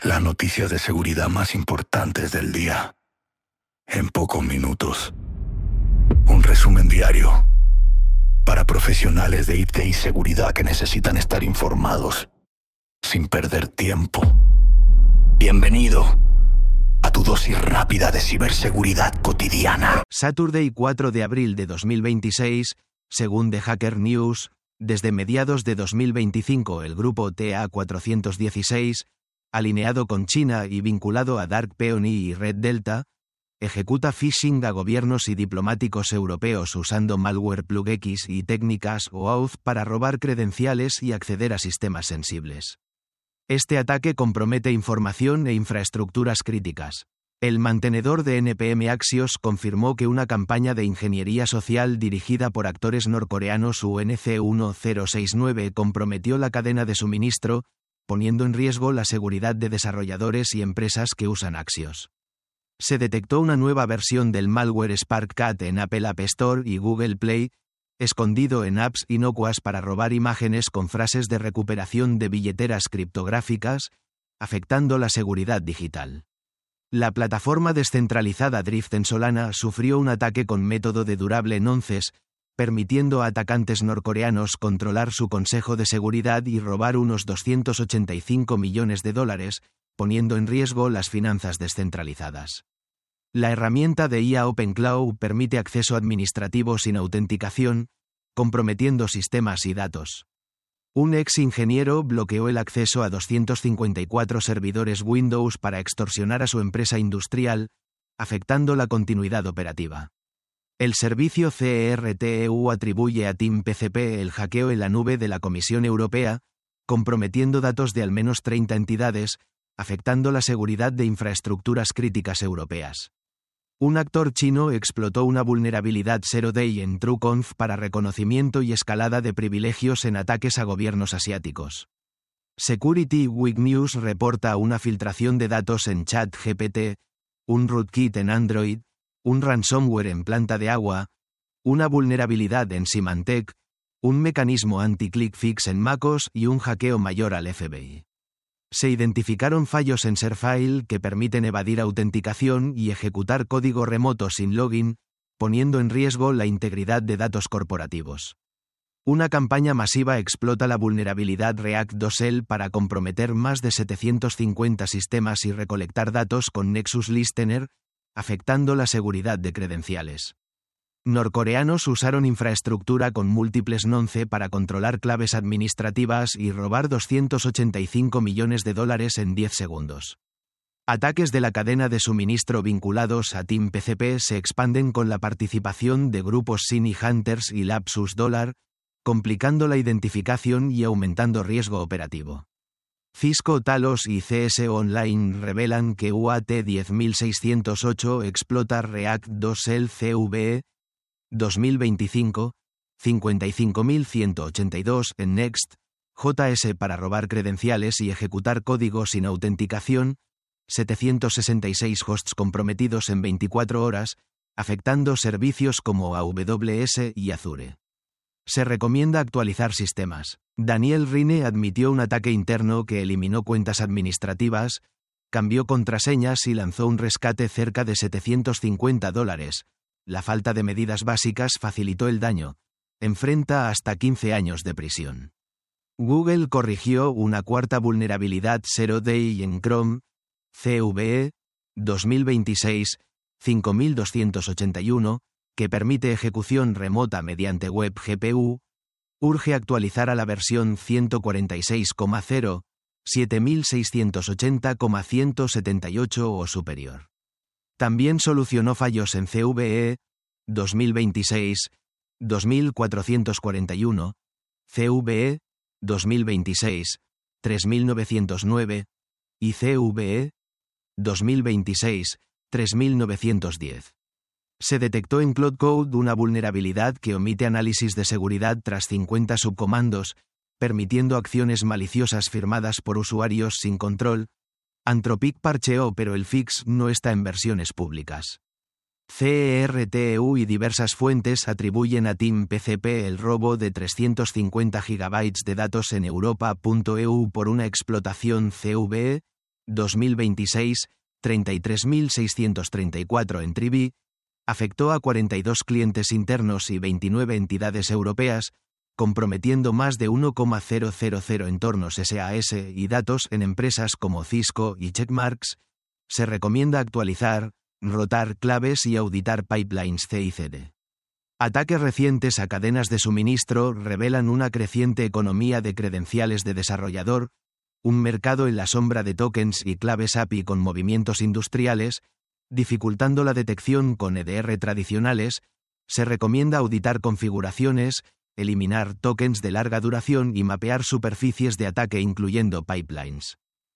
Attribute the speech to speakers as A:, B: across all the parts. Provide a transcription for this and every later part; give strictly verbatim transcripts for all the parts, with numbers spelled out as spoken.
A: Las noticias de seguridad más importantes del día. En pocos minutos. Un resumen diario. Para profesionales de I T y seguridad que necesitan estar informados. Sin perder tiempo. Bienvenido a tu dosis rápida de ciberseguridad cotidiana.
B: Saturday cuatro de abril de dos mil veintiséis, según The Hacker News, desde mediados de dos mil veinticinco el grupo T A cuatrocientos dieciséis, alineado con China y vinculado a Dark Peony y Red Delta, ejecuta phishing a gobiernos y diplomáticos europeos usando malware plugx y técnicas O Auth para robar credenciales y acceder a sistemas sensibles. Este ataque compromete información e infraestructuras críticas. El mantenedor de N P M Axios confirmó que una campaña de ingeniería social dirigida por actores norcoreanos U N C uno cero seis nueve comprometió la cadena de suministro, poniendo en riesgo la seguridad de desarrolladores y empresas que usan Axios. Se detectó una nueva versión del malware SparkCat en Apple App Store y Google Play, escondido en apps inocuas para robar imágenes con frases de recuperación de billeteras criptográficas, afectando la seguridad digital. La plataforma descentralizada Drift en Solana sufrió un ataque con método de durable nonces, permitiendo a atacantes norcoreanos controlar su consejo de seguridad y robar unos doscientos ochenta y cinco millones de dólares, poniendo en riesgo las finanzas descentralizadas. La herramienta de I A OpenClaw permite acceso administrativo sin autenticación, comprometiendo sistemas y datos. Un ex ingeniero bloqueó el acceso a doscientos cincuenta y cuatro servidores Windows para extorsionar a su empresa industrial, afectando la continuidad operativa. El servicio C E R T E U atribuye a Team P C P el hackeo en la nube de la Comisión Europea, comprometiendo datos de al menos treinta entidades, afectando la seguridad de infraestructuras críticas europeas. Un actor chino explotó una vulnerabilidad Zero Day en TrueConf para reconocimiento y escalada de privilegios en ataques a gobiernos asiáticos. Security Week News reporta una filtración de datos en ChatGPT, un rootkit en Android, un ransomware en planta de agua, una vulnerabilidad en Symantec, un mecanismo anti-click fix en MacOS y un hackeo mayor al F B I. Se identificaron fallos en Sharecfile que permiten evadir autenticación y ejecutar código remoto sin login, poniendo en riesgo la integridad de datos corporativos. Una campaña masiva explota la vulnerabilidad React dos L para comprometer más de setecientos cincuenta sistemas y recolectar datos con Nexus Listener, afectando la seguridad de credenciales. Norcoreanos usaron infraestructura con múltiples nonce para controlar claves administrativas y robar doscientos ochenta y cinco millones de dólares en diez segundos. Ataques de la cadena de suministro vinculados a Team P C P se expanden con la participación de grupos Sini Hunters y Lapsus Dollar, complicando la identificación y aumentando riesgo operativo. Cisco Talos y C S Online revelan que U A T diez mil seiscientos ocho explota React dos L C V E dos mil veinticinco, cincuenta y cinco mil ciento ochenta y dos en Next, J S para robar credenciales y ejecutar código sin autenticación, setecientos sesenta y seis hosts comprometidos en veinticuatro horas, afectando servicios como A W S y Azure. Se recomienda actualizar sistemas. Daniel Rine admitió un ataque interno que eliminó cuentas administrativas, cambió contraseñas y lanzó un rescate cerca de setecientos cincuenta dólares. La falta de medidas básicas facilitó el daño. Enfrenta hasta quince años de prisión. Google corrigió una cuarta vulnerabilidad Zero Day en Chrome, C V E, dos mil veintiséis, cinco mil doscientos ochenta y uno, que permite ejecución remota mediante web G P U, urge actualizar a la versión ciento cuarenta y seis punto cero, siete mil seiscientos ochenta punto ciento setenta y ocho o superior. También solucionó fallos en C V E, dos mil veintiséis, dos mil cuatrocientos cuarenta y uno, C V E, dos mil veintiséis, tres mil novecientos nueve, y C V E, dos mil veintiséis, tres mil novecientos diez. Se detectó en Cloud Code una vulnerabilidad que omite análisis de seguridad tras cincuenta subcomandos, permitiendo acciones maliciosas firmadas por usuarios sin control. Anthropic parcheó, pero el fix no está en versiones públicas. C E R T E U y diversas fuentes atribuyen a Team P C P el robo de trescientos cincuenta gigabytes de datos en Europa punto E U por una explotación C V E, dos mil veintiséis, treinta y tres mil seiscientos treinta y cuatro en Trivi, afectó a cuarenta y dos clientes internos y veintinueve entidades europeas, comprometiendo más de uno coma cero cero cero entornos S A S y datos en empresas como Cisco y Checkmarx. Se recomienda actualizar, rotar claves y auditar pipelines C I C D. Ataques recientes a cadenas de suministro revelan una creciente economía de credenciales de desarrollador, un mercado en la sombra de tokens y claves A P I con movimientos industriales, dificultando la detección con E D R tradicionales. Se recomienda auditar configuraciones, eliminar tokens de larga duración y mapear superficies de ataque incluyendo pipelines.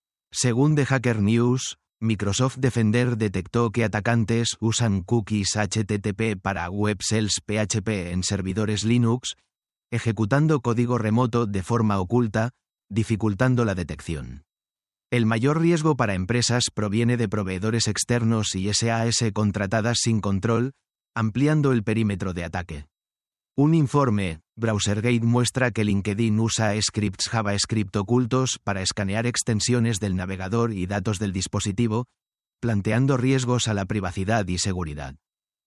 B: Según The Hacker News, Microsoft Defender detectó que atacantes usan cookies H T T P para Web Shells P H P en servidores Linux, ejecutando código remoto de forma oculta, dificultando la detección. El mayor riesgo para empresas proviene de proveedores externos y S A S contratadas sin control, ampliando el perímetro de ataque. Un informe, BrowserGate, muestra que LinkedIn usa scripts JavaScript ocultos para escanear extensiones del navegador y datos del dispositivo, planteando riesgos a la privacidad y seguridad.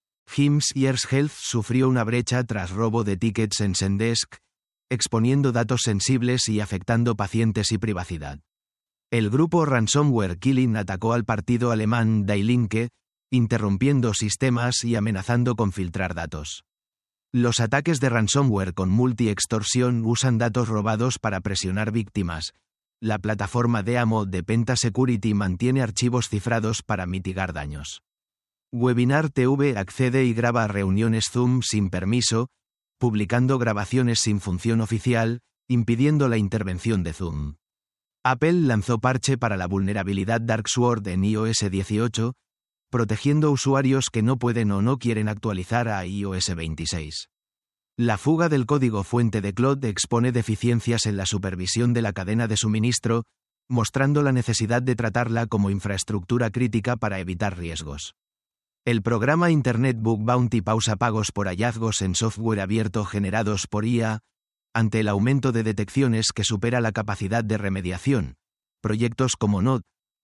B: Hims Ears Health sufrió una brecha tras robo de tickets en Zendesk, exponiendo datos sensibles y afectando pacientes y privacidad. El grupo Ransomware Killing atacó al partido alemán Die Linke, interrumpiendo sistemas y amenazando con filtrar datos. Los ataques de ransomware con multi-extorsión usan datos robados para presionar víctimas. La plataforma de amo de Pentasecurity mantiene archivos cifrados para mitigar daños. Webinar T V accede y graba reuniones Zoom sin permiso, publicando grabaciones sin función oficial, impidiendo la intervención de Zoom. Apple lanzó parche para la vulnerabilidad Darksword en i O S dieciocho, protegiendo usuarios que no pueden o no quieren actualizar a i O S veintiséis. La fuga del código fuente de Cloud expone deficiencias en la supervisión de la cadena de suministro, mostrando la necesidad de tratarla como infraestructura crítica para evitar riesgos. El programa Internet Bug Bounty pausa pagos por hallazgos en software abierto generados por I A, ante el aumento de detecciones que supera la capacidad de remediación. Proyectos como Node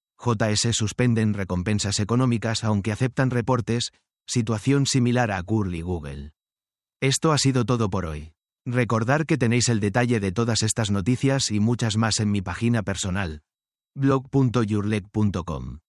B: J S suspenden recompensas económicas aunque aceptan reportes, situación similar a Curl y Google. Esto ha sido todo por hoy. Recordar que tenéis el detalle de todas estas noticias y muchas más en mi página personal, blog punto yourleg punto com.